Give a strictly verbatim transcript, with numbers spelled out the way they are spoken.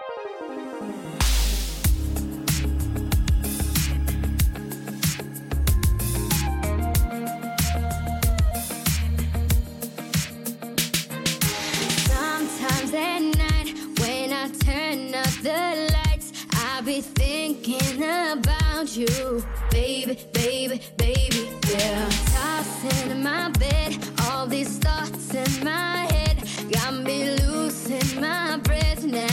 Sometimes at night when I turn up the lights, I be thinking about you, baby, baby, baby, yeah. Tossing in my bed, all these thoughts in my head got me losing my breath now.